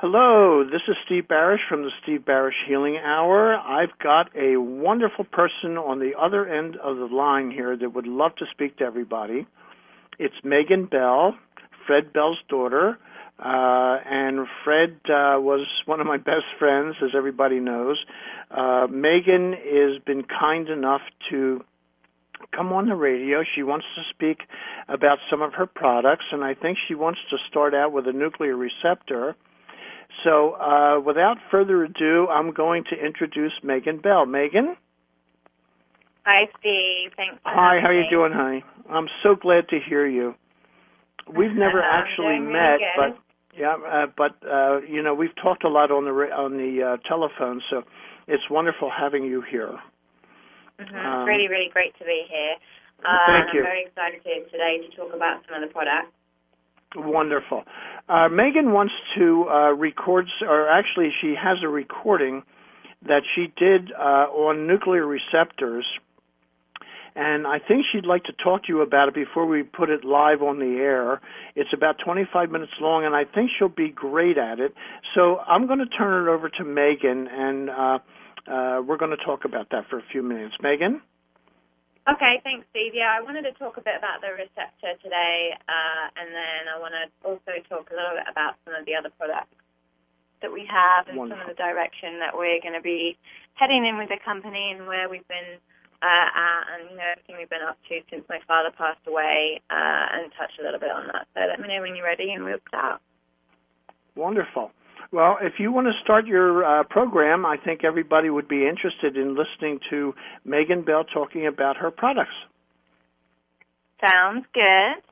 Hello, this is Steve Barish from the Steve Barish Healing Hour. I've got a wonderful person on the other end of the line here that would love to speak to everybody. It's Megan Bell, Fred Bell's daughter, and Fred was one of my best friends, as everybody knows. Megan has been kind enough to come on the radio. She wants to speak about some of her products, and I think she wants to start out with a nuclear receptor. So without further ado, I'm going to introduce Megan Bell. Megan? Hi, Steve. Thanks for Hi, having how are you me. doing, honey? I'm so glad to hear you. We've never actually met, but you know, we've talked a lot on the telephone, so it's wonderful having you here. It's really, really great to be here. Thank you. I'm very excited here today to talk about some of the products. Wonderful. Megan wants to record, or actually she has a recording that she did on nuclear receptors, and I think she'd like to talk to you about it before we put it live on the air. It's about 25 minutes long, and I think she'll be great at it. So I'm going to turn it over to Megan, and we're going to talk about that for a few minutes. Megan? Okay, thanks, Steve. Yeah, I wanted to talk a bit about the receptor today, and then I want to also talk a little bit about some of the other products that we have and Wonderful. some of the direction that we're going to be heading in with the company and where we've been at and, you know, everything we've been up to since my father passed away, and touch a little bit on that. So let me know when you're ready and we'll start. Wonderful. Well, if you want to start your program, I think everybody would be interested in listening to Megan Bell talking about her products. Sounds good.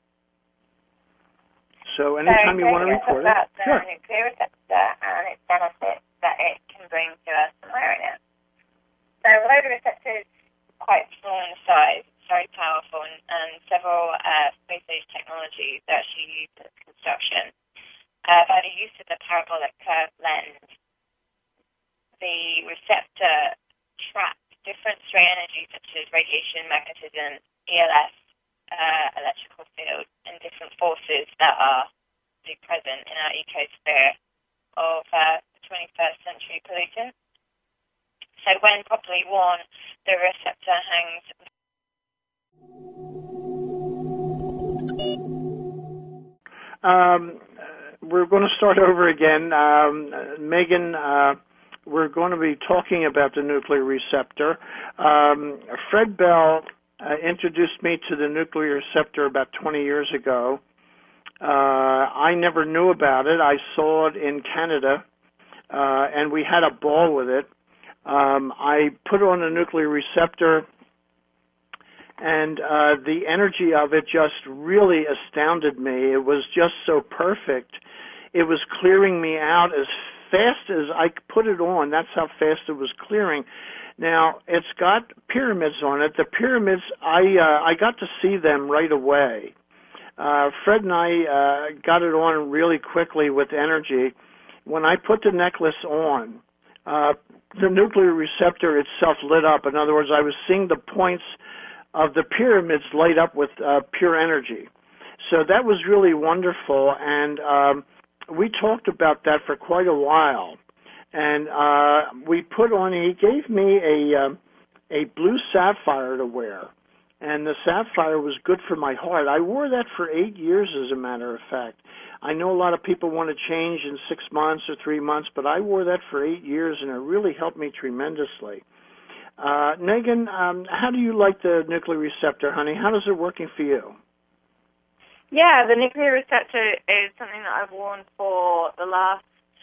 So anytime you want to record it. About the Sure. nuclear receptor and its benefits that it can bring to us and wearing it. So although the receptor is quite small in size, it's very powerful, and several space-age technologies are actually used in its construction. By the use of the parabolic curved lens, the receptor traps different stray energies such as radiation, magnetism, ELF, electrical fields, and different forces that are present in our ecosphere of the 21st century pollutants. So when properly worn, the receptor hangs. We're going to start over again. Megan, we're going to be talking about the nuclear receptor. Fred Bell introduced me to the nuclear receptor about 20 years ago. I never knew about it. I saw it in Canada, and we had a ball with it. I put on a nuclear receptor, and the energy of it just really astounded me. It was just so perfect. It was clearing me out as fast as I put it on. That's how fast it was clearing. Now, it's got pyramids on it. The pyramids, I got to see them right away. Fred and I got it on really quickly with energy. When I put the necklace on, the nuclear receptor itself lit up. In other words, I was seeing the points of the pyramids light up with pure energy. So that was really wonderful, and we talked about that for quite a while. And we put on, he gave me a blue sapphire to wear, and the sapphire was good for my heart. I wore that for 8 years, as a matter of fact. I know a lot of people want to change in 6 months or 3 months, but I wore that for 8 years, and it really helped me tremendously. Megan, how do you like the nuclear receptor, honey? How is it working for you? Yeah, the nuclear receptor is something that I've worn for the last,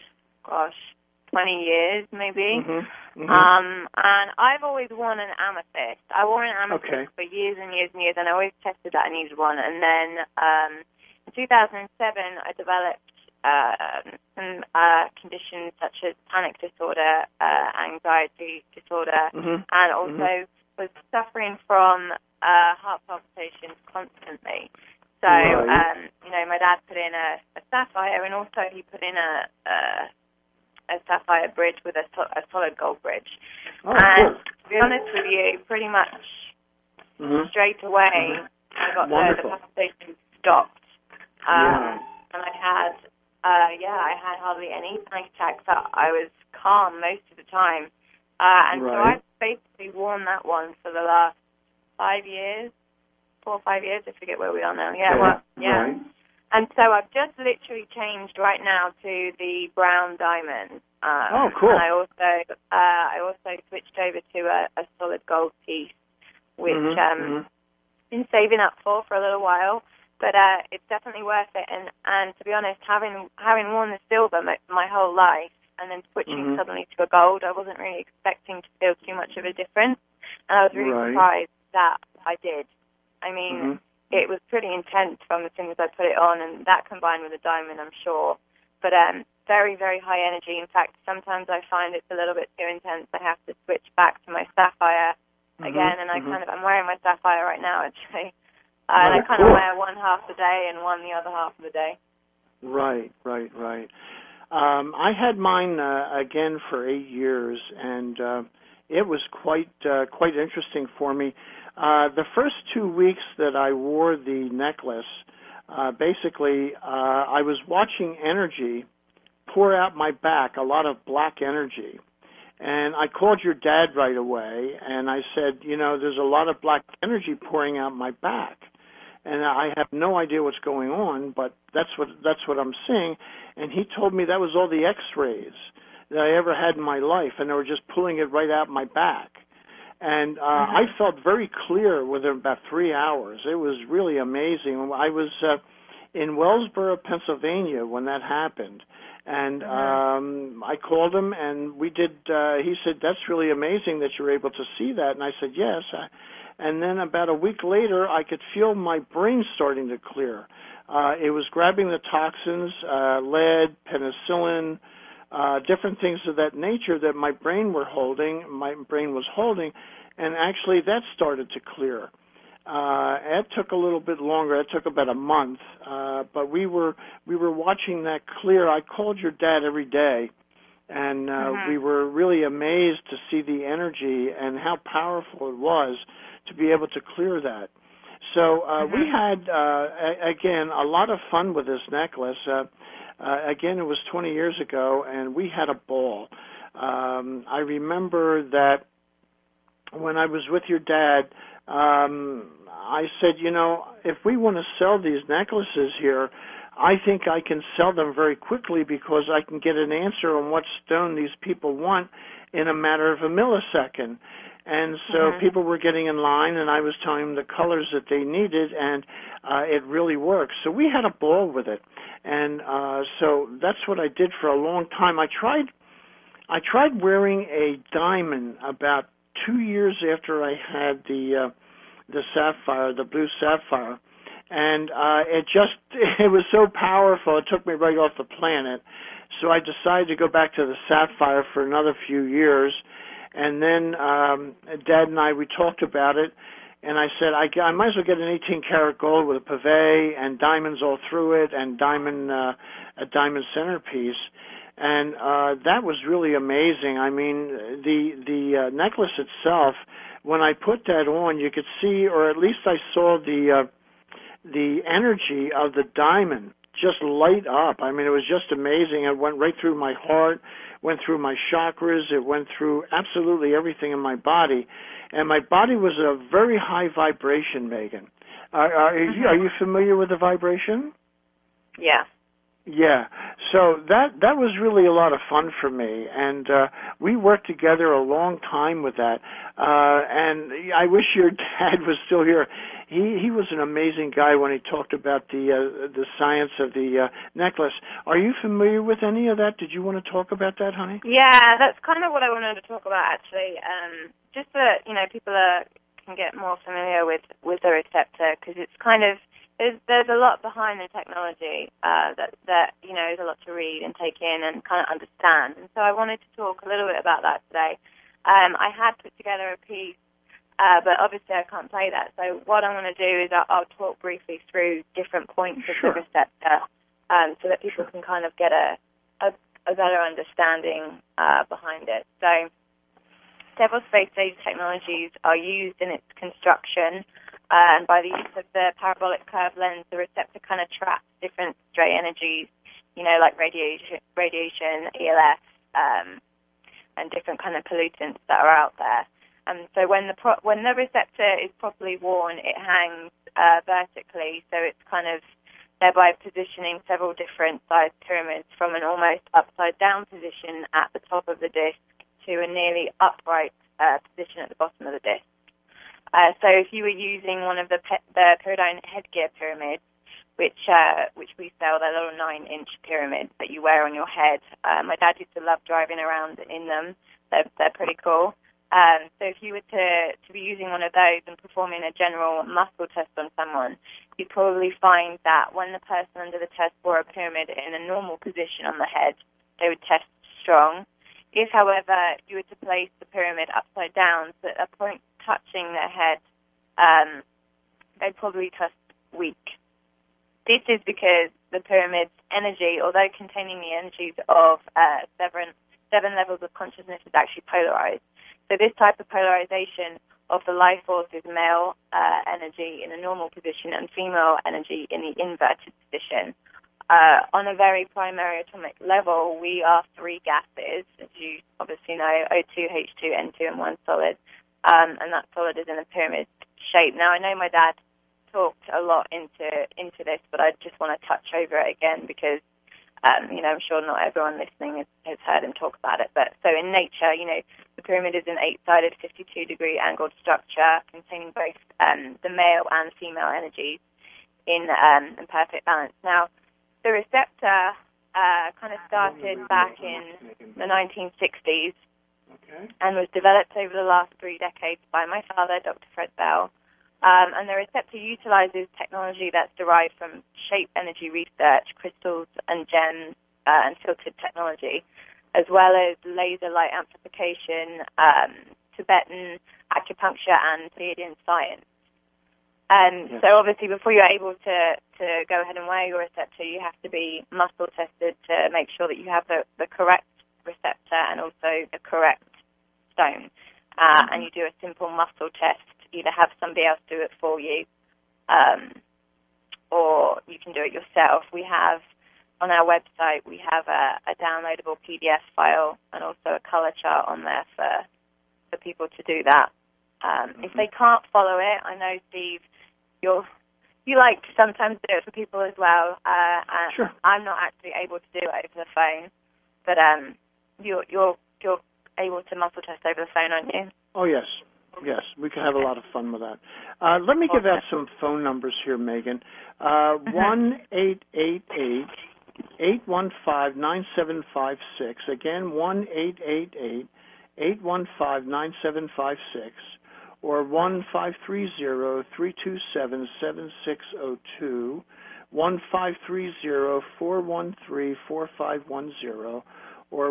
20 years maybe. And I've always worn an amethyst. I wore an amethyst for years and years and years, and I always tested that I needed one. And then in 2007, I developed some conditions such as panic disorder, anxiety disorder, and also was suffering from heart palpitations constantly. So, you know, my dad put in a sapphire, and also he put in a sapphire bridge with a solid gold bridge. And to be honest with you, pretty much straight away, I got the palpitations stopped. And I had I had hardly any panic attacks. I was calm most of the time. And so I've basically worn that one for the last 5 years, 4 or 5 years. I forget where we are now. Yeah. Right. And so I've just literally changed right now to the brown diamond. Cool. And I also switched over to a solid gold piece, which I've been saving up for a little while. But it's definitely worth it. And to be honest, having worn the silver my whole life and then switching suddenly to a gold, I wasn't really expecting to feel too much of a difference. And I was really surprised that I did. I mean, it was pretty intense from as soon as I put it on, and that combined with the diamond, I'm sure. But very, very high energy. In fact, sometimes I find it's a little bit too intense. I have to switch back to my sapphire again, and I'm wearing my sapphire right now, actually. And I kind of wear one half the day and one the other half of the day. Right. I had mine again for 8 years, and it was quite interesting for me. The first 2 weeks that I wore the necklace, basically, I was watching energy pour out my back, a lot of black energy. And I called your dad right away, and I said, there's a lot of black energy pouring out my back. And I have no idea what's going on, but that's what I'm seeing. And he told me that was all the X-rays that I ever had in my life, and they were just pulling it right out my back. And I felt very clear within about 3 hours. It was really amazing. I was in Wellsboro, Pennsylvania, when that happened, and I called him, and we did. He said, "That's really amazing that you're able to see that." And I said, "Yes." And then about a week later, I could feel my brain starting to clear. It was grabbing the toxins, lead, penicillin, different things of that nature that my brain was holding, and actually that started to clear. It took a little bit longer. It took about a month, but we were watching that clear. I called your dad every day, and we were really amazed to see the energy and how powerful it was to be able to clear that. So we had, again, a lot of fun with this necklace. Again, it was 20 years ago, and we had a ball. I remember that when I was with your dad, I said, if we want to sell these necklaces here, I think I can sell them very quickly because I can get an answer on what stone these people want in a matter of a millisecond. And so people were getting in line, and I was telling them the colors that they needed, and it really works. So we had a ball with it. And so that's what I did for a long time. I tried wearing a diamond about 2 years after I had the sapphire, the blue sapphire, and it was so powerful. It took me right off the planet. So I decided to go back to the sapphire for another few years, and then Dad and we talked about it, and I said I might as well get an 18-karat gold with a pavé and diamonds all through it, and a diamond centerpiece. And that was really amazing. I mean, the necklace itself, when I put that on, you could see, or at least I saw the energy of the diamond just light up. I mean, it was just amazing. It went right through my heart, went through my chakras, it went through absolutely everything in my body. And my body was at a very high vibration, Megan. Are you familiar with the vibration? Yeah. Yeah, so that was really a lot of fun for me, and we worked together a long time with that. And I wish your dad was still here. He was an amazing guy when he talked about the science of the necklace. Are you familiar with any of that? Did you want to talk about that, honey? Yeah, that's kind of what I wanted to talk about, actually. Just so that people can get more familiar with the receptor, because it's kind of there's a lot behind the technology that there's a lot to read and take in and kind of understand. And so I wanted to talk a little bit about that today. I had put together a piece, but obviously I can't play that. So what I'm going to do is I'll talk briefly through different points of the receptor so that people can kind of get a better understanding behind it. So several space-age technologies are used in its construction. And by the use of the parabolic curve lens, the receptor kind of traps different stray energies like radiation, ELF, and different kind of pollutants that are out there. And so when the receptor is properly worn, it hangs vertically, so it's kind of thereby positioning several different sized pyramids from an almost upside-down position at the top of the disc to a nearly upright position at the bottom of the disc. So if you were using one of the Pyridine headgear pyramids, which we sell, they're little 9-inch pyramids that you wear on your head. My dad used to love driving around in them. They're pretty cool. So if you were to be using one of those and performing a general muscle test on someone, you'd probably find that when the person under the test wore a pyramid in a normal position on the head, they would test strong. If, however, you were to place the pyramid upside down, so at a point touching their head, they'd probably test weak. This is because the pyramid's energy, although containing the energies of seven levels of consciousness, is actually polarized. So this type of polarization of the life force is male energy in a normal position and female energy in the inverted position. On a very primary atomic level, we are three gases, as you obviously know, O2, H2, N2, and one solid. And that solid is in a pyramid shape. Now, I know my dad talked a lot into this, but I just want to touch over it again because, I'm sure not everyone listening has heard him talk about it. But so in nature, the pyramid is an 8-sided, 52-degree angled structure containing both the male and female energies in perfect balance. Now, the receptor kind of started back in the 1960s and was developed over the last 3 decades by my father, Dr. Fred Bell. And the receptor utilizes technology that's derived from shape energy research, crystals and gems, and filtered technology, as well as laser light amplification, Tibetan acupuncture, and Pleiadian science. So obviously before you're able to go ahead and wear your receptor, you have to be muscle tested to make sure that you have the correct receptor and also the correct stone. And you do a simple muscle test. Either have somebody else do it for you, or you can do it yourself. We have, on our website, we have a downloadable PDF file and also a color chart on there for people to do that. If they can't follow it, I know, Steve, you like to sometimes do it for people as well. Sure. I'm not actually able to do it over the phone, but you're able to muscle test over the phone, aren't you? Oh, yes. Yes, we can have a lot of fun with that. Let me give out some phone numbers here, Megan. 1-888-815-9756. Again, 1-888-815-9756. Or 1-530-327-7602. 1-530-413-4510. Or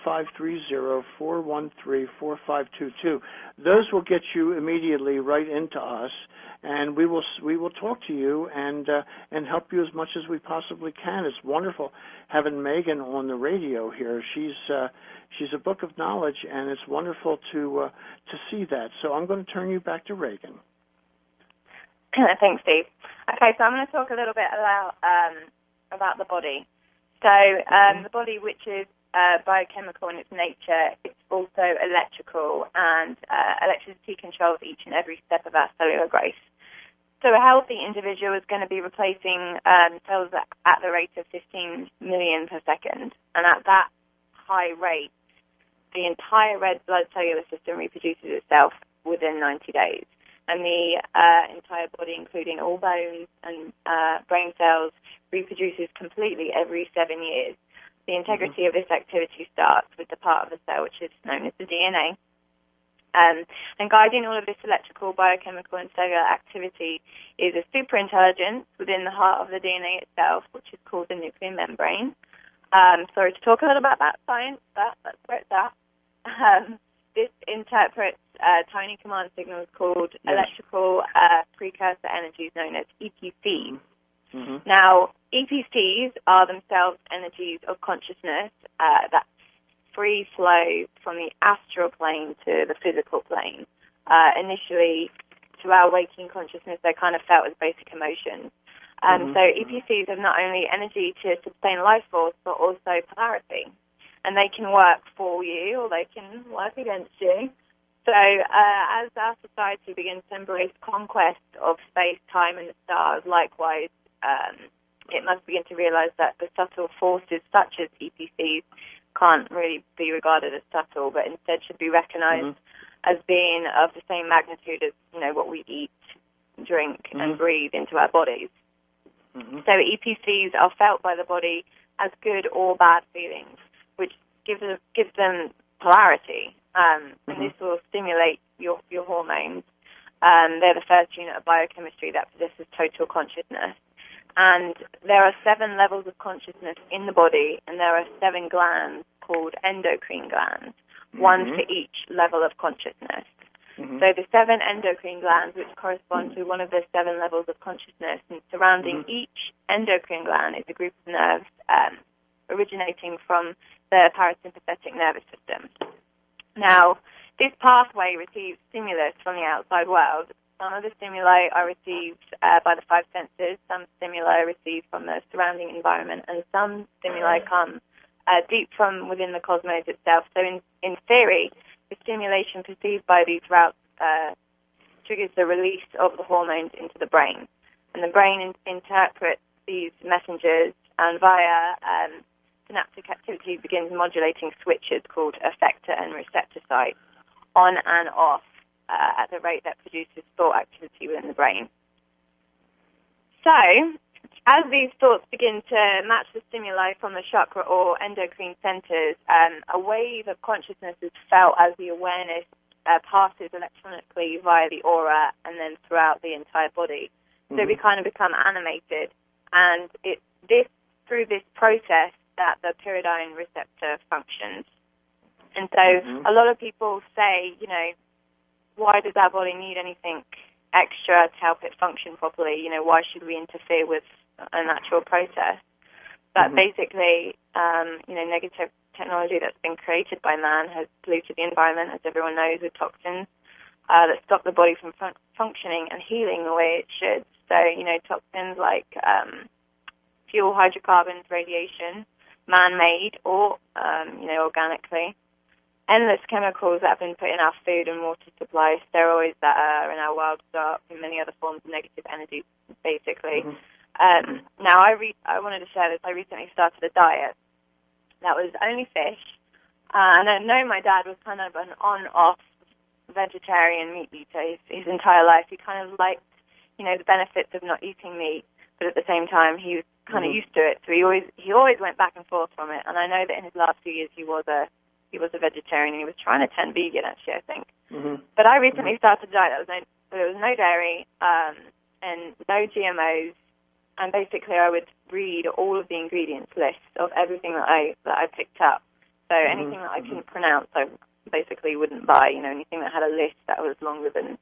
1-530-413-4522. Those will get you immediately right into us, and we will talk to you and help you as much as we possibly can. It's wonderful having Megan on the radio here. She's a book of knowledge, and it's wonderful to see that. So I'm going to turn you back to Reagan. Thanks, Steve. Okay, so I'm going to talk a little bit about the body. So the body, which is biochemical in its nature, it's also electrical, and electricity controls each and every step of our cellular growth. So a healthy individual is going to be replacing cells at the rate of 15 million per second, and at that high rate, the entire red blood cellular system reproduces itself within 90 days, and the entire body, including all bones and brain cells, reproduces completely every 7 years. The integrity of this activity starts with the part of the cell which is known as the DNA. And guiding all of this electrical, biochemical, and cellular activity is a superintelligence within the heart of the DNA itself, which is called the nuclear membrane. Sorry to talk a little about that science, but that's where it's at. This interprets tiny command signals called electrical precursor energies, known as EPCs. Now, EPCs are themselves energies of consciousness that free flow from the astral plane to the physical plane. Initially, to our waking consciousness, they kind of felt as basic emotions. So EPCs have not only energy to sustain life force, but also polarity. And they can work for you or they can work against you. So as our society begins to embrace conquest of space, time, and the stars, likewise, it must begin to realize that the subtle forces such as EPCs can't really be regarded as subtle, but instead should be recognized as being of the same magnitude as, what we eat, drink, and breathe into our bodies. So EPCs are felt by the body as good or bad feelings, which gives them polarity, and this will stimulate your hormones. They're the first unit of biochemistry that possesses total consciousness. And there are 7 levels of consciousness in the body, and there are 7 glands called endocrine glands, one for each level of consciousness. So the 7 endocrine glands, which correspond to one of the 7 levels of consciousness, and surrounding each endocrine gland is a group of nerves originating from the parasympathetic nervous system. Now, this pathway receives stimulus from the outside world. Some of the stimuli are received by the 5 senses, some stimuli are received from the surrounding environment, and some stimuli come deep from within the cosmos itself. So in theory, the stimulation perceived by these routes triggers the release of the hormones into the brain. And the brain interprets these messengers, and via synaptic activity begins modulating switches called effector and receptor sites on and off at the rate that produces thought activity within the brain. So, as these thoughts begin to match the stimuli from the chakra or endocrine centers, a wave of consciousness is felt as the awareness passes electronically via the aura and then throughout the entire body. So we kind of become animated, and through this process that the pyridine receptor functions. And so a lot of people say, why does our body need anything extra to help it function properly? Why should we interfere with a natural process? But basically, negative technology that's been created by man has polluted the environment, as everyone knows, with toxins that stop the body from functioning and healing the way it should. So, toxins like fuel, hydrocarbons, radiation, man-made or, organically, endless chemicals that have been put in our food and water supply, steroids that are in our wild stock, and many other forms of negative energy, basically. Now, I wanted to share this. I recently started a diet that was only fish, and I know my dad was kind of an on-off vegetarian meat eater his entire life. He kind of liked, the benefits of not eating meat, but at the same time, he was kind of used to it, so he always went back and forth from it. And I know that in his last few years, he was a vegetarian, and he was trying to turn vegan, actually, I think. But I recently started a diet that there was no dairy and no GMOs, and basically I would read all of the ingredients lists of everything that I picked up. So anything that I couldn't pronounce, I basically wouldn't buy. Anything that had a list that was longer than,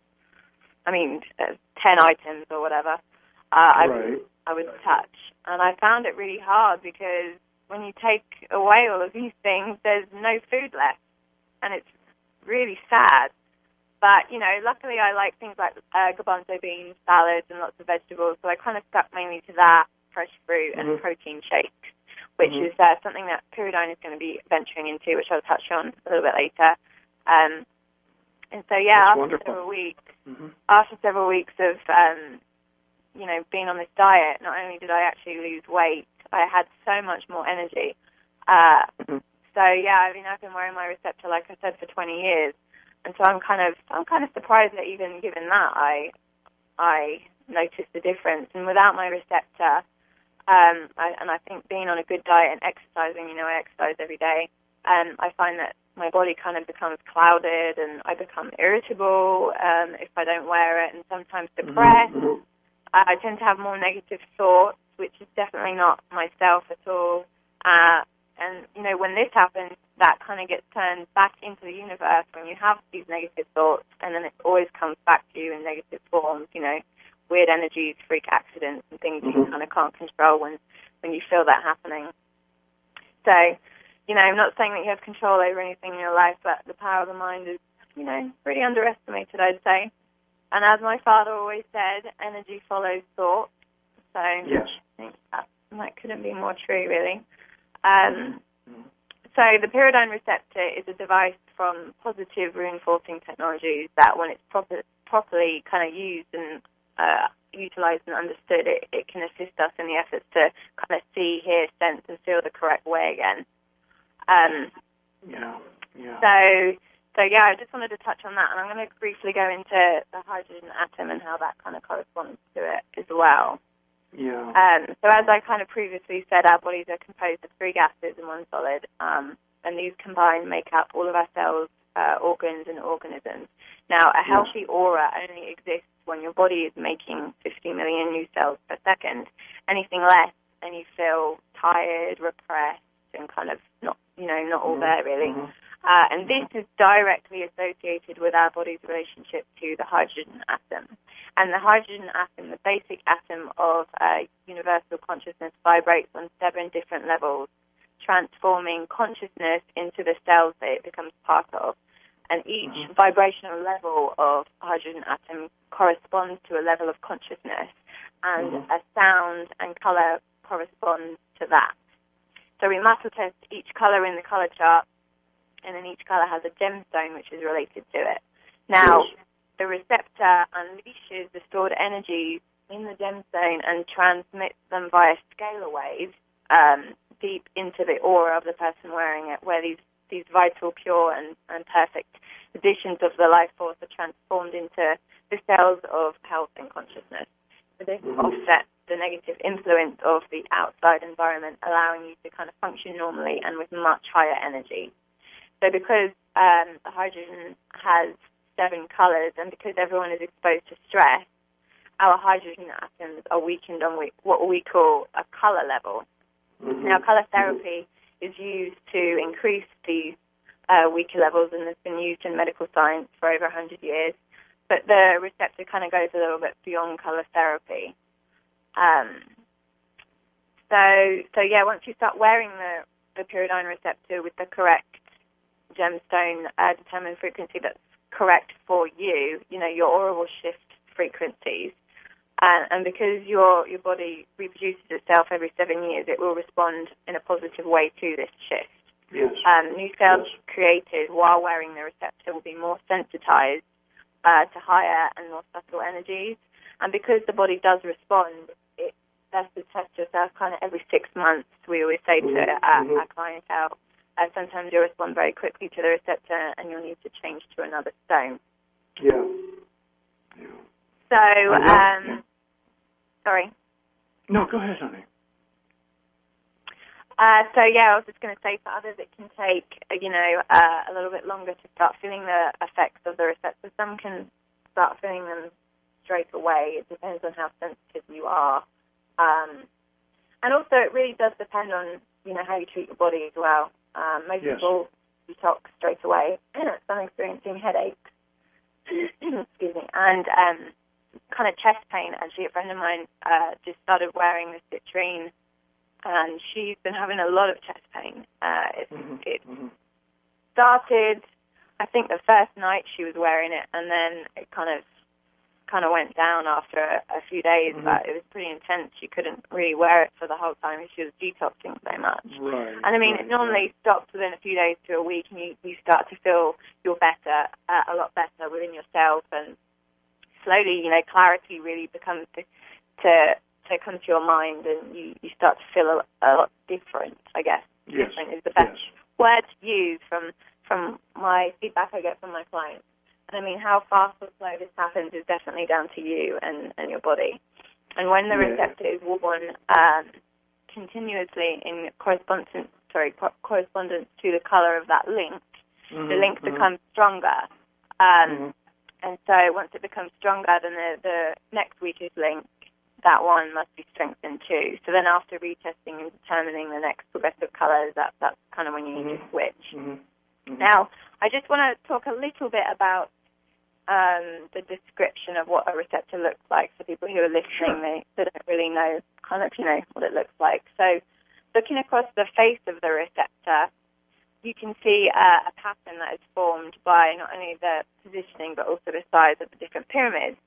10 items or whatever, I would touch. And I found it really hard because when you take away all of these things, there's no food left, and it's really sad. But, luckily I like things like garbanzo beans, salads, and lots of vegetables, so I kind of stuck mainly to that, fresh fruit, and protein shakes, which is something that Pyridine is going to be venturing into, which I'll touch on a little bit later. And so, after several weeks of, being on this diet, not only did I actually lose weight, I had so much more energy. I've been wearing my receptor, like I said, for 20 years. And so I'm kind of surprised that even given that I noticed the difference. And without my receptor, I think being on a good diet and exercising, I exercise every day, I find that my body kind of becomes clouded and I become irritable if I don't wear it, and sometimes depressed. I tend to have more negative thoughts, which is definitely not myself at all. And, when this happens, that kind of gets turned back into the universe when you have these negative thoughts, and then it always comes back to you in negative forms, weird energies, freak accidents, and things you kind of can't control when you feel that happening. So, I'm not saying that you have control over anything in your life, but the power of the mind is, pretty underestimated, I'd say. And as my father always said, energy follows thought. So yes. I think that couldn't be more true, really. So the pyridine receptor is a device from Positive Reinforcing Technologies that, when it's properly kind of used and utilised and understood, it can assist us in the efforts to kind of see, hear, sense, and feel the correct way again. So I just wanted to touch on that, and I'm going to briefly go into the hydrogen atom and how that kind of corresponds to it as well. Yeah. So as I kind of previously said, our bodies are composed of 3 gases and 1 solid, and these combined make up all of our cells, organs, and organisms. Now, a healthy aura only exists when your body is making 50 million new cells per second. Anything less, and you feel tired, repressed, and kind of not all there, really. And this is directly associated with our body's relationship to the hydrogen atom. And the hydrogen atom, the basic atom of universal consciousness, vibrates on 7 different levels, transforming consciousness into the cells that it becomes part of. And each vibrational level of hydrogen atom corresponds to a level of consciousness, and a sound and colour corresponds to that. So we muscle test each colour in the colour chart, and then each colour has a gemstone which is related to it. Now, the receptor unleashes the stored energies in the gemstone and transmits them via scalar waves deep into the aura of the person wearing it, where these vital, pure, and perfect additions of the life force are transformed into the cells of health and consciousness. So this offsets the negative influence of the outside environment, allowing you to kind of function normally and with much higher energy. So because the hydrogen has 7 colours, and because everyone is exposed to stress, our hydrogen atoms are weakened on what we call a colour level. Now, colour therapy is used to increase these weaker levels, and has been used in medical science for over 100 years. But the receptor kind of goes a little bit beyond colour therapy. Once you start wearing the pyridine receptor with the correct gemstone determined frequency that's correct for you, your aura will shift frequencies. And because your body reproduces itself every 7 years, it will respond in a positive way to this shift. Yes. New cells created while wearing the receptor will be more sensitized to higher and more subtle energies. And because the body does respond, it's best to test yourself kind of every 6 months. We always say to our clientele, sometimes you'll respond very quickly to the receptor and you'll need to change to another stone. Yeah. So, sorry. No, go ahead, honey. I was just going to say, for others it can take, a little bit longer to start feeling the effects of the receptor. Some can start feeling them straight away. It depends on how sensitive you are. And also it really does depend on, how you treat your body as well. Most people detox straight away. Some experiencing headaches, excuse me, and kind of chest pain. Actually, a friend of mine just started wearing the citrine, and she's been having a lot of chest pain. It started, I think, the first night she was wearing it, and then it kind of went down after a few days, but it was pretty intense. She couldn't really wear it for the whole time. She was detoxing so much. Right. And I mean, it normally stops within a few days to a week, and you start to feel you're better, a lot better within yourself, and slowly, clarity really becomes to come to your mind, and you start to feel a lot different, I guess. Yes. Different is the best word to use from my feedback I get from my clients. And I mean, how fast or slow this happens is definitely down to you and your body. And when the receptor is worn continuously in correspondence to the colour of that link, the link becomes stronger. And so once it becomes stronger, then the next weakest link, that one must be strengthened too. So then after retesting and determining the next progressive colours, that's kind of when you need to switch. Now, I just want to talk a little bit about the description of what a receptor looks like for people who are listening. They don't really know what it looks like. So looking across the face of the receptor, you can see a pattern that is formed by not only the positioning but also the size of the different pyramids.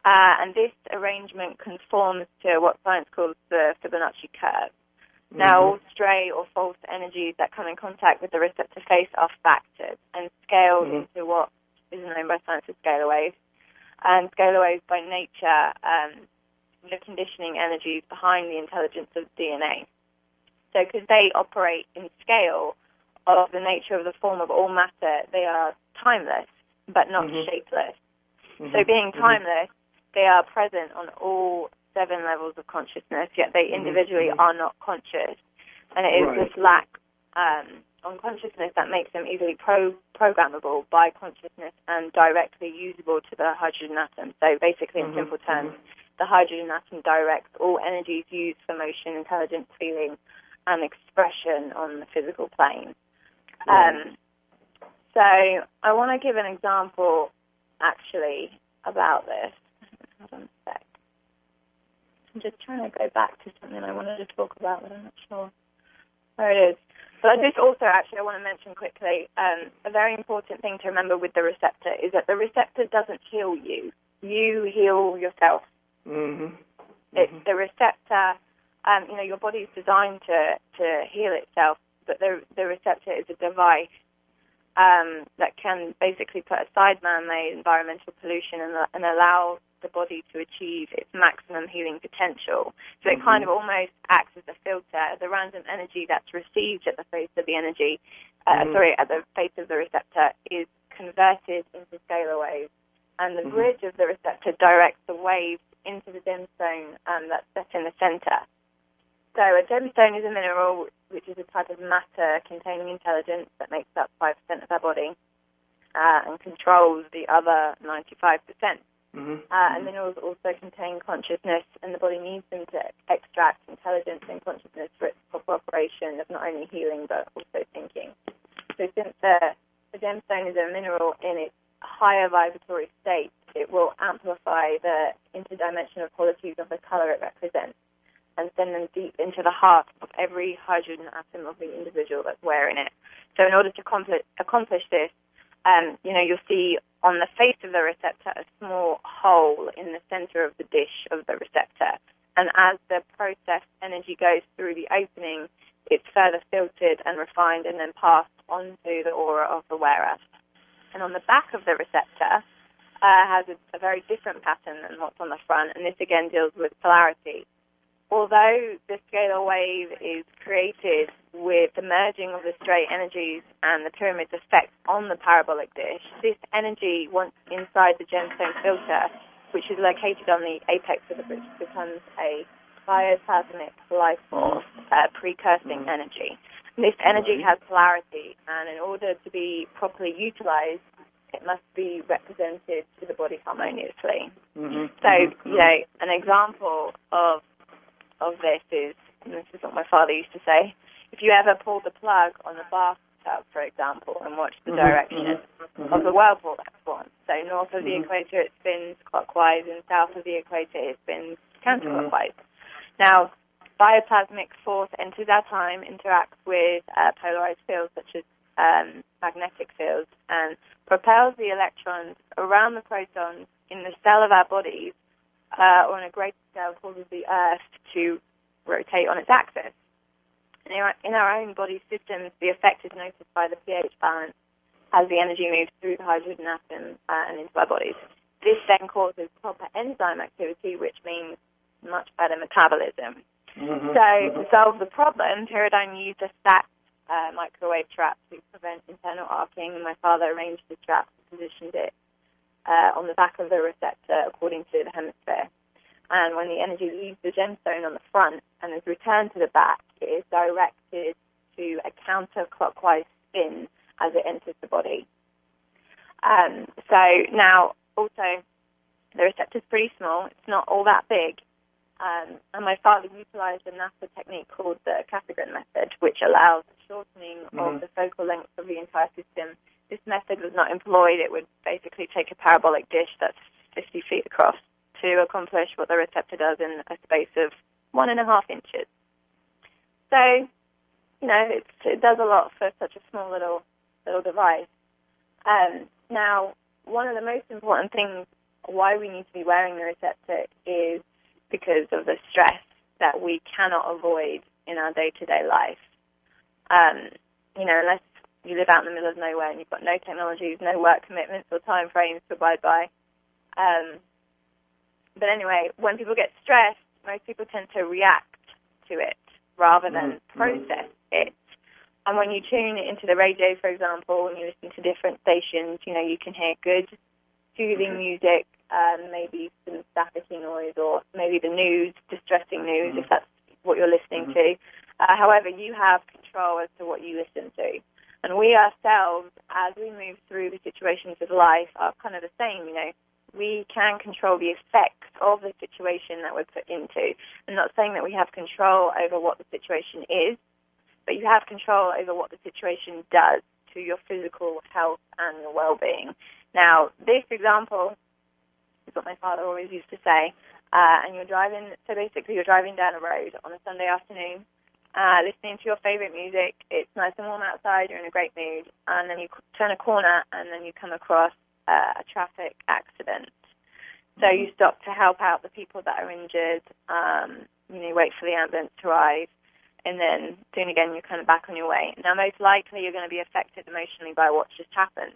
And this arrangement conforms to what science calls the Fibonacci curve. Now, all stray or false energies that come in contact with the receptor face are factored and scaled into what is known by science as scalar waves. And scalar waves, by nature, the conditioning energies behind the intelligence of DNA. So because they operate in scale of the nature of the form of all matter, they are timeless, but not shapeless. So being timeless, they are present on all 7 levels of consciousness, yet they individually are not conscious. And it is this lack on consciousness that makes them easily programmable by consciousness and directly usable to the hydrogen atom. So basically, in simple terms, the hydrogen atom directs all energies used for motion, intelligence, feeling, and expression on the physical plane. So I want to give an example, actually, about this. Hold on a sec. I'm just trying to go back to something I wanted to talk about, but I'm not sure where it is. But this also, actually, I want to mention quickly, a very important thing to remember with the receptor is that the receptor doesn't heal you. You heal yourself. It's the receptor, your body is designed to heal itself, but the receptor is a device that can basically put aside man-made environmental pollution and allow the body to achieve its maximum healing potential. So it kind of almost acts as a filter. The random energy that's received at the face of the energy, at the face of the receptor, is converted into scalar waves, and the bridge of the receptor directs the waves into the gemstone that's set in the center. So a gemstone is a mineral which is a type of matter containing intelligence that makes up 5% of our body and controls the other 95%. And minerals also contain consciousness, and the body needs them to extract intelligence and consciousness for its proper operation of not only healing but also thinking. So since the gemstone is a mineral in its higher vibratory state, it will amplify the interdimensional qualities of the color it represents and send them deep into the heart of every hydrogen atom of the individual that's wearing it. So in order to accomplish this, you'll see on the face of the receptor a small hole in the center of the dish of the receptor. And as the processed energy goes through the opening, it's further filtered and refined and then passed onto the aura of the wearer. And on the back of the receptor has a very different pattern than what's on the front, and this again deals with polarity. Although the scalar wave is created with the merging of the stray energies and the pyramid's effect on the parabolic dish, this energy, once inside the gemstone filter, which is located on the apex of the bridge, becomes a bioplasmic life force, precursing energy. And this energy has polarity, and in order to be properly utilized, it must be represented to the body harmoniously. So, an example of this is, and this is what my father used to say, if you ever pull the plug on the bathtub, for example, and watch the direction of the whirlpool that's formed. So north of the equator it spins clockwise, and south of the equator it spins counterclockwise. Now, bioplasmic force enters our time, interacts with polarized fields such as magnetic fields, and propels the electrons around the protons in the cell of our bodies, or on a greater scale causes the Earth to rotate on its axis. In our own body systems, the effect is noticed by the pH balance as the energy moves through the hydrogen atom and into our bodies. This then causes proper enzyme activity, which means much better metabolism. So to solve the problem, Pyridine used a stacked microwave trap to prevent internal arcing, and my father arranged the trap and positioned it on the back of the receptor according to the hemisphere. And when the energy leaves the gemstone on the front and is returned to the back, it is directed to a counterclockwise spin as it enters the body. So now, also, the receptor is pretty small. It's not all that big. And my father utilized a NASA technique called the Cassegrain method, which allows the shortening of the focal length of the entire system. This method was not employed. It would basically take a parabolic dish that's 50 feet across to accomplish what the receptor does in a space of 1.5 inches. So, it does a lot for such a small little device. Now, one of the most important things why we need to be wearing the receptor is because of the stress that we cannot avoid in our day-to-day life. Unless you live out in the middle of nowhere and you've got no technologies, no work commitments or time frames to abide by. But anyway, when people get stressed, most people tend to react to it rather than process it. And when you tune into the radio, for example, when you listen to different stations, you can hear good, soothing music, maybe some staticky noise, or maybe the news, distressing news, if that's what you're listening to. However, you have control as to what you listen to. And we ourselves, as we move through the situations of life, are kind of the same, We can control the effects of the situation that we're put into. I'm not saying that we have control over what the situation is, but you have control over what the situation does to your physical health and your well-being. Now, this example is what my father always used to say, and you're driving down a road on a Sunday afternoon, listening to your favorite music. It's nice and warm outside, you're in a great mood, and then you turn a corner and then you come across a traffic accident. So you stop to help out the people that are injured, wait for the ambulance to arrive, and then soon again you're kind of back on your way. Now, most likely you're going to be affected emotionally by what's just happened.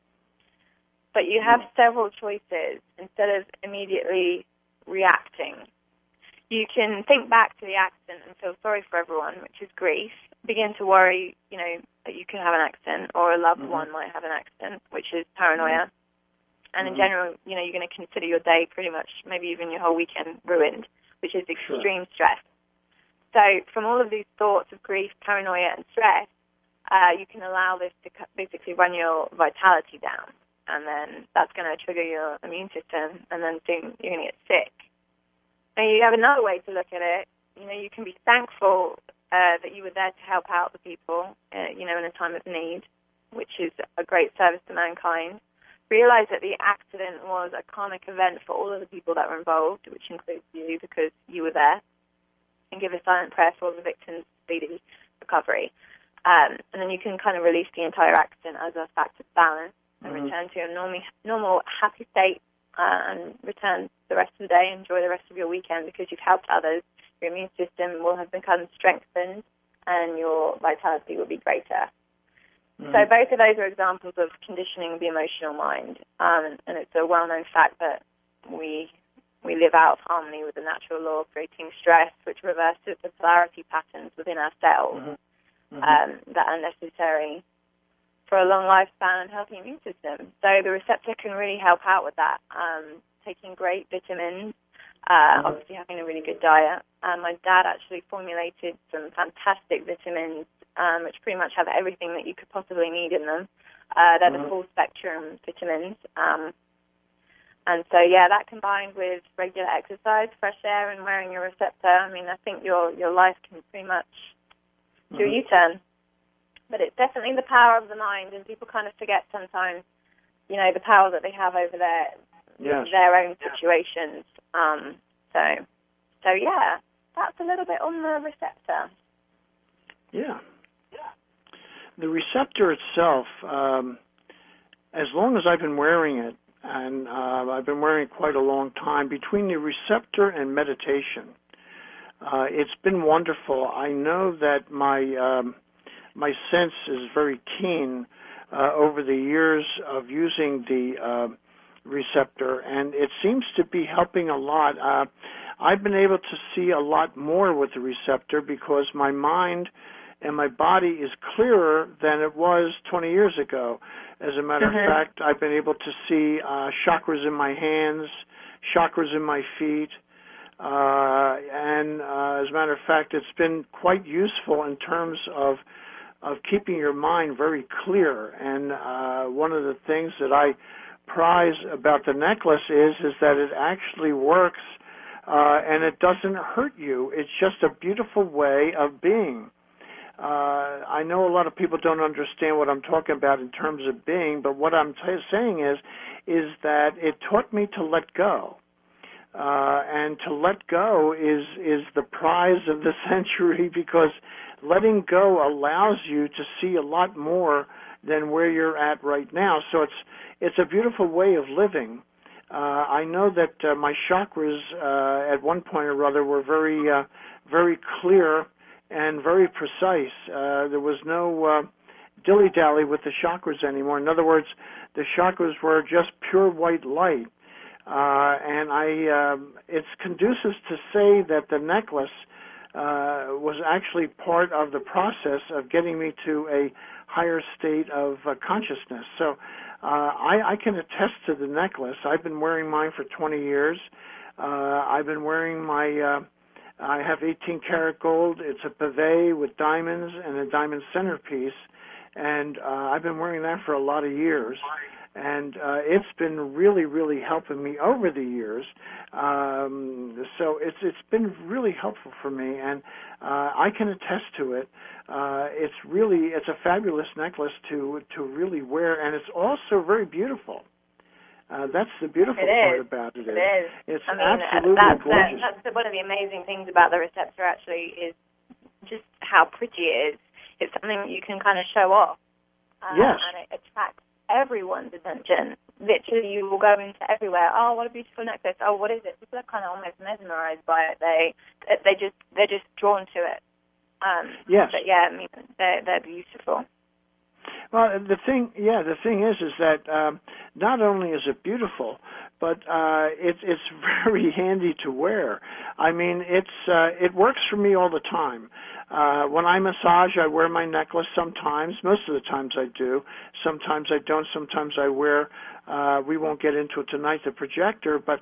But you have several choices. Instead of immediately reacting, you can think back to the accident and feel sorry for everyone, which is grief. Begin to worry, that you could have an accident or a loved one might have an accident, which is paranoia. And in general, you're going to consider your day pretty much, maybe even your whole weekend ruined, which is extreme stress. So from all of these thoughts of grief, paranoia, and stress, you can allow this to basically run your vitality down. And then that's going to trigger your immune system, and then soon you're going to get sick. Now, you have another way to look at it. You can be thankful that you were there to help out the people, in a time of need, which is a great service to mankind. Realize that the accident was a karmic event for all of the people that were involved, which includes you because you were there, and give a silent prayer for all the victims' speedy recovery. And then you can kind of release the entire accident as a fact of balance and return to a normal, happy state, and return the rest of the day, enjoy the rest of your weekend because you've helped others. Your immune system will have become strengthened and your vitality will be greater. So both of those are examples of conditioning the emotional mind, and it's a well-known fact that we live out of harmony with the natural law of creating stress, which reverses the polarity patterns within our cells that are necessary for a long lifespan and healthy immune system. So the receptor can really help out with that, taking great vitamins, obviously having a really good diet. My dad actually formulated some fantastic vitamins, which pretty much have everything that you could possibly need in them. They're the full-spectrum vitamins. And so, that combined with regular exercise, fresh air, and wearing your receptor, I think your life can pretty much do a U-turn. But it's definitely the power of the mind, and people kind of forget sometimes, the power that they have over their own situations. So that's a little bit on the receptor. Yeah. The receptor itself, as long as I've been wearing it, and I've been wearing it quite a long time, between the receptor and meditation, it's been wonderful. I know that my sense is very keen over the years of using the receptor, and it seems to be helping a lot. I've been able to see a lot more with the receptor because my mind and my body is clearer than it was 20 years ago. As a matter of fact, I've been able to see chakras in my hands, chakras in my feet, and as a matter of fact, it's been quite useful in terms of keeping your mind very clear. And one of the things that I prize about the necklace is that it actually works, and it doesn't hurt you. It's just a beautiful way of being. I know a lot of people don't understand what I'm talking about in terms of being, but what I'm saying is that it taught me to let go. And to let go is the prize of the century, because letting go allows you to see a lot more than where you're at right now. So it's a beautiful way of living. I know that my chakras at one point or other were very clear and very precise. There was no dilly-dally with the chakras anymore. In other words, the chakras were just pure white light. And it's conducive to say that the necklace was actually part of the process of getting me to a higher state of consciousness. So I can attest to the necklace. I've been wearing mine for 20 years. I've been wearing I have 18 karat gold. It's a pavé with diamonds and a diamond centerpiece. And I've been wearing that for a lot of years. And it's been really, really helping me over the years. So it's been really helpful for me, and I can attest to it. It's a fabulous necklace to really wear, and it's also very beautiful. That's the beautiful part about it. It is. It's absolutely gorgeous. That's one of the amazing things about the Receptor, actually, is just how pretty it is. It's something that you can kind of show off. Yes. And it attracts everyone's attention. Literally, you will go into everywhere. Oh, what a beautiful necklace. Oh, what is it? People are kind of almost mesmerized by it. They're just drawn to it. Yes. But yeah, I mean, they're beautiful. Well, the thing is that not only is it beautiful, but it's very handy to wear. I mean, it works for me all the time. When I massage, I wear my necklace sometimes. Most of the times I do. Sometimes I don't. Sometimes I wear, we won't get into it tonight, the projector, but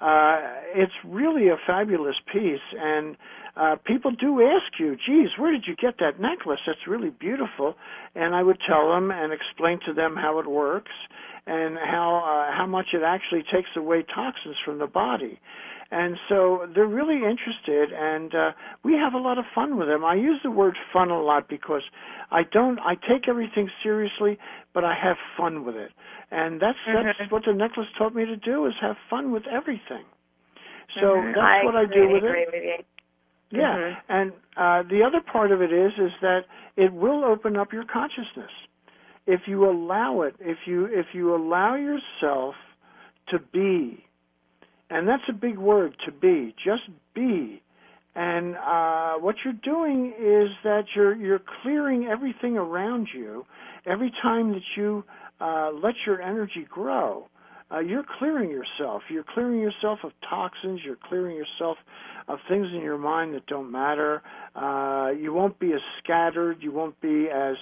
it's really a fabulous piece. And people do ask you, geez, where did you get that necklace? That's really beautiful. And I would tell them and explain to them how it works and how much it actually takes away toxins from the body. And so they're really interested, and we have a lot of fun with them. I use the word fun a lot because I take everything seriously, but I have fun with it. And that's what the necklace taught me to do, is have fun with everything. So that's what I do with it. I agree with you. Yeah, and the other part of it is that it will open up your consciousness if you allow it. If you allow yourself to be, and that's a big word, to be. Just be, and what you're doing is that you're clearing everything around you. Every time that you let your energy grow, you're clearing yourself. You're clearing yourself of toxins. You're clearing yourself of things in your mind that don't matter. You won't be as scattered. You won't be as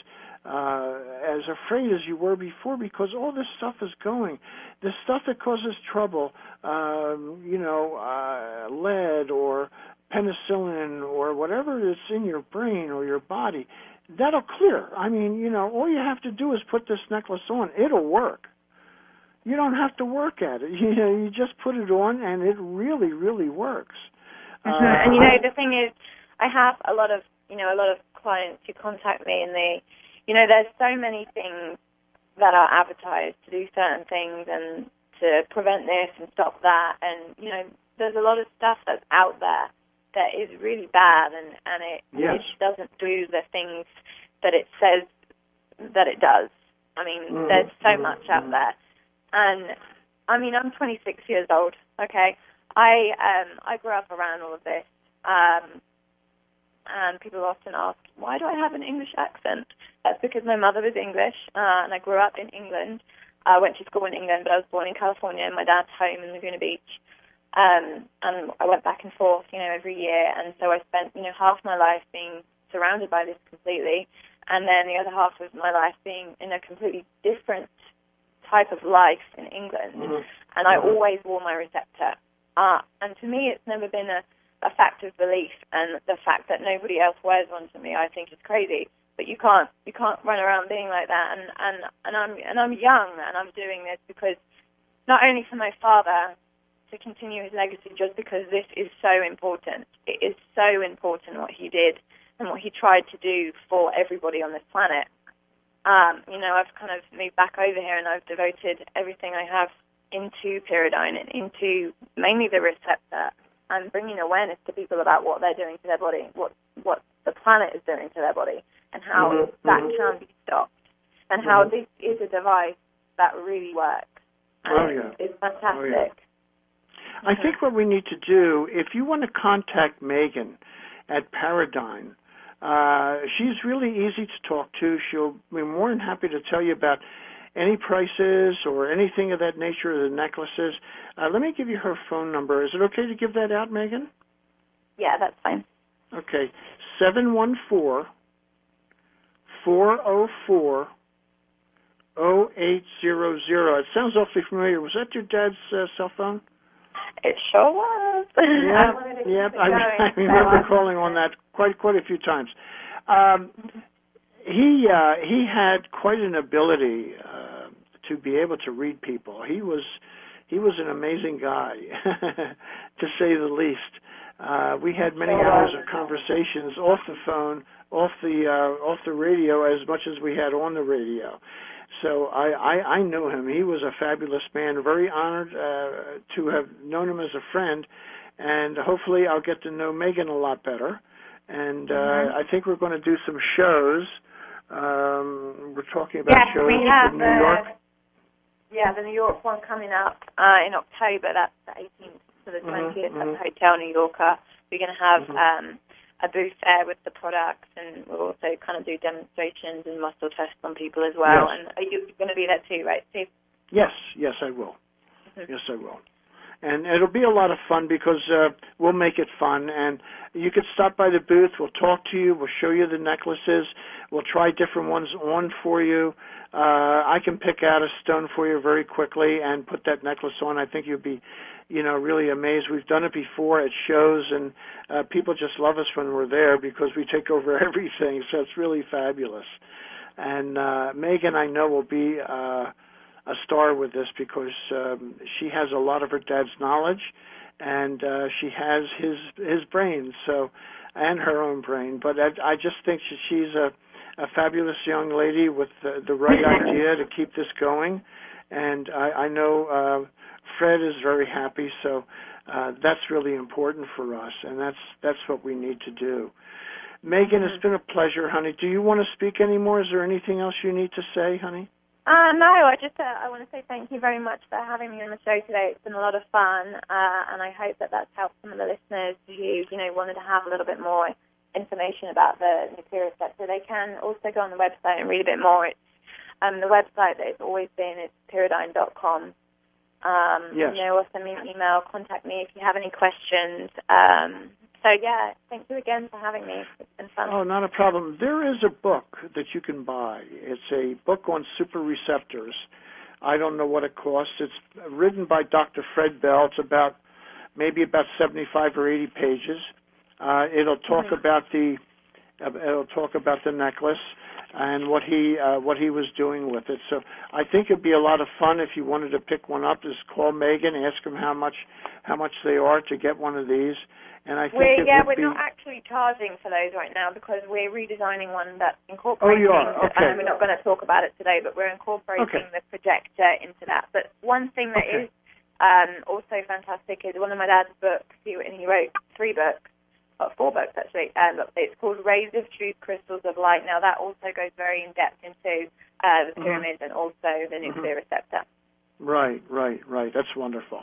afraid as you were before, because all this stuff is going. The stuff that causes trouble, lead or penicillin or whatever is in your brain or your body, that'll clear. I mean, all you have to do is put this necklace on. It'll work. You don't have to work at it. You just put it on, and it really, really works. And the thing is, I have a lot of clients who contact me, and they, there's so many things that are advertised to do certain things and to prevent this and stop that, and there's a lot of stuff that's out there that is really bad, and it doesn't do the things that it says that it does. I mean, there's so much out there. And I mean, I'm 26 years old. Okay, I grew up around all of this, and people often ask, why do I have an English accent? That's because my mother was English, and I grew up in England. I went to school in England, but I was born in California, and my dad's home in Laguna Beach. And I went back and forth, every year, and so I spent, half my life being surrounded by this completely, and then the other half of my life being in a completely different type of life in England, and I always wore my Receptor. And to me, it's never been a fact of belief, and the fact that nobody else wears one to me, I think, is crazy. But you can't run around being like that. And I'm young, and I'm doing this because not only for my father to continue his legacy, just because this is so important. It is so important what he did and what he tried to do for everybody on this planet. I've kind of moved back over here, and I've devoted everything I have into Pyridine and into mainly the Receptor, and bringing awareness to people about what they're doing to their body, what the planet is doing to their body, and how that can be stopped, and how this is a device that really works. And it's fantastic. Oh, yeah. I think what we need to do, if you want to contact Megan at Paradigm, she's really easy to talk to. She'll be more than happy to tell you about any prices or anything of that nature, the necklaces. Let me give you her phone number. Is it okay to give that out, Megan? Yeah, that's fine. Okay, 714-404-0800. It sounds awfully familiar. Was that your dad's cell phone? It sure was. Yeah. I remember calling on that quite a few times. He had quite an ability to be able to read people. He was an amazing guy, to say the least. We had many hours of conversations off the phone, off the radio, as much as we had on the radio. So I knew him. He was a fabulous man. Very honored to have known him as a friend, and hopefully I'll get to know Megan a lot better. And I think we're going to do some shows. We're talking about shows in New York. Yeah, the New York one coming up in October. That's the 18th to the 20th at the Hotel New Yorker. We're going to have a booth there with the products, and we'll also kind of do demonstrations and muscle tests on people as well. Yes. And are you going to be there too, right, Steve? Yes, I will. Yes, I will. And it'll be a lot of fun because we'll make it fun. And you can stop by the booth. We'll talk to you. We'll show you the necklaces. We'll try different ones on for you. I can pick out a stone for you very quickly and put that necklace on. I think you'll be, really amazed. We've done it before at shows, and people just love us when we're there because we take over everything. So it's really fabulous. And Megan, I know, will be a star with this because she has a lot of her dad's knowledge, and she has his brain, and her own brain. But I just think she's a fabulous young lady with the right idea to keep this going, and I know Fred is very happy. So that's really important for us, and that's what we need to do. Megan, it's been a pleasure, honey. Do you want to speak anymore? Is there anything else you need to say, honey? No, I want to say thank you very much for having me on the show today. It's been a lot of fun, and I hope that that's helped some of the listeners who, wanted to have a little bit more information about the nuclear receptor. They can also go on the website and read a bit more. It's the website that it's always been is Paradigm.com. Yes. Or send me an email, contact me if you have any questions. Thank you again for having me. It's been fun. Oh, not a problem. There is a book that you can buy. It's a book on super receptors. I don't know what it costs. It's written by Dr. Fred Bell. It's about 75 or 80 pages. It'll talk about the necklace and what he was doing with it. So I think it'd be a lot of fun if you wanted to pick one up. Just call Megan, ask him how much they are to get one of these. And I think we're not actually charging for those right now because we're redesigning one that incorporates. Oh, you are? Okay. We're not going to talk about it today, but we're incorporating the projector into that. But one thing that is also fantastic is one of my dad's books. He wrote 4 books actually. It's called Rays of Truth, Crystals of Light. Now that also goes very in depth into the pyramids and also the nuclear receptor. Right. That's wonderful.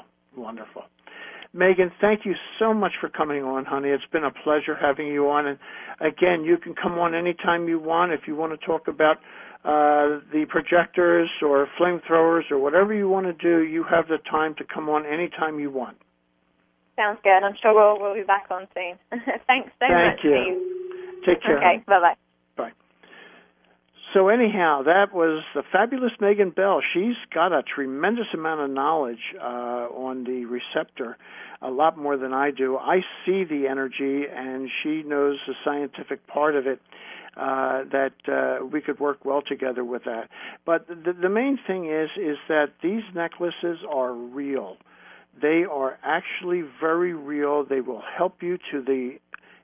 Megan, thank you so much for coming on, honey. It's been a pleasure having you on. And again, you can come on anytime you want. If you want to talk about the projectors or flamethrowers or whatever you want to do, you have the time to come on anytime you want. Sounds good. I'm sure we'll be back on soon. Thanks so much. Thank you. Take care. Okay, bye-bye. Bye. So anyhow, that was the fabulous Megan Bell. She's got a tremendous amount of knowledge on the receptor, a lot more than I do. I see the energy, and she knows the scientific part of it, that we could work well together with that. But the main thing is that these necklaces are real. They are actually very real. They will help you to the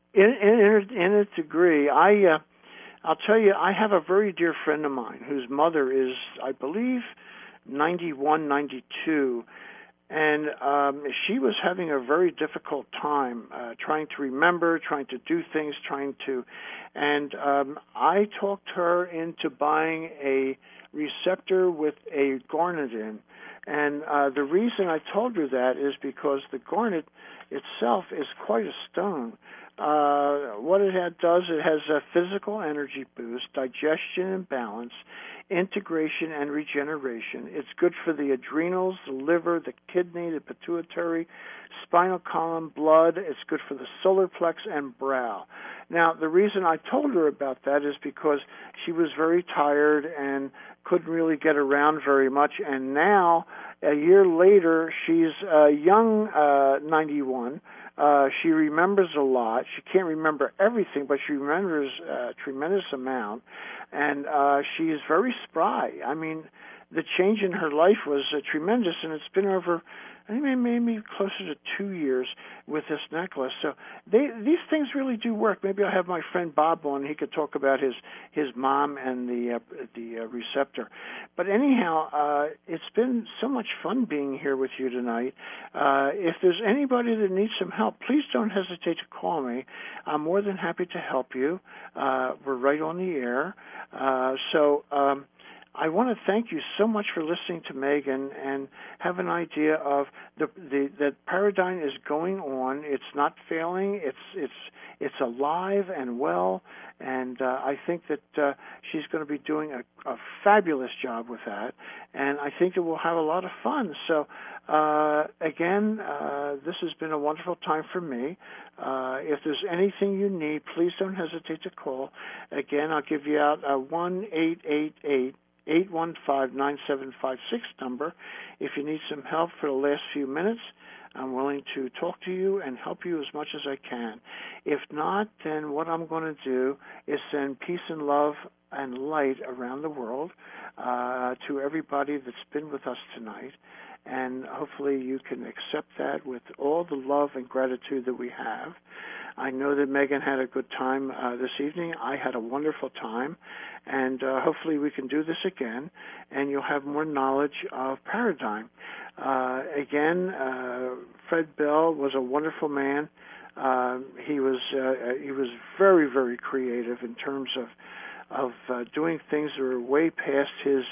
in a degree. I'll tell you, I have a very dear friend of mine whose mother is, I believe, 91, 92, And she was having a very difficult time trying to remember, trying to do things, and I talked her into buying a receptor with a garnet in. And the reason I told her that is because the garnet itself is quite a stone. What it does, it has a physical energy boost, digestion and balance, integration and regeneration. It's good for the adrenals, the liver, the kidney, the pituitary, spinal column, blood. It's good for the solar plex and brow. Now, the reason I told her about that is because she was very tired and couldn't really get around very much, and now, a year later, she's a young 91. She remembers a lot. She can't remember everything, but she remembers a tremendous amount, and she is very spry. I mean, the change in her life was tremendous, and it's been over, I think maybe closer to 2 years with this necklace. So these things really do work. Maybe I'll have my friend Bob on. He could talk about his mom and the receptor. But anyhow, it's been so much fun being here with you tonight. If there's anybody that needs some help, please don't hesitate to call me. I'm more than happy to help you. We're right on the air. I want to thank you so much for listening to Megan and have an idea of that Paradigm is going on. It's not failing. It's alive and well, and I think that she's going to be doing a fabulous job with that, and I think that we'll have a lot of fun. So again, this has been a wonderful time for me. If there's anything you need, please don't hesitate to call. Again, I'll give you out a 1-888-815-9756 number. If you need some help for the last few minutes, I'm willing to talk to you and help you as much as I can. If not, then what I'm going to do is send peace and love and light around the world to everybody that's been with us tonight. And hopefully you can accept that with all the love and gratitude that we have. I know that Megan had a good time this evening. I had a wonderful time. And hopefully we can do this again, and you'll have more knowledge of Paradigm. Again, Fred Bell was a wonderful man. He was very, very creative in terms of doing things that were way past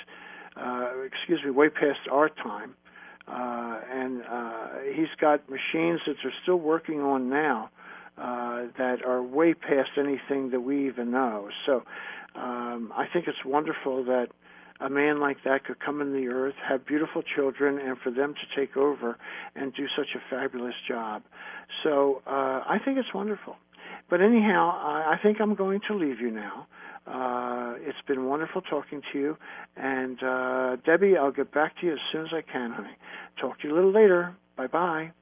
way past our time. And he's got machines that they're still working on now that are way past anything that we even know. So I think it's wonderful that a man like that could come in the earth, have beautiful children, and for them to take over and do such a fabulous job. So I think it's wonderful. But anyhow, I think I'm going to leave you now. It's been wonderful talking to you. And Debbie, I'll get back to you as soon as I can, honey. Talk to you a little later. Bye-bye.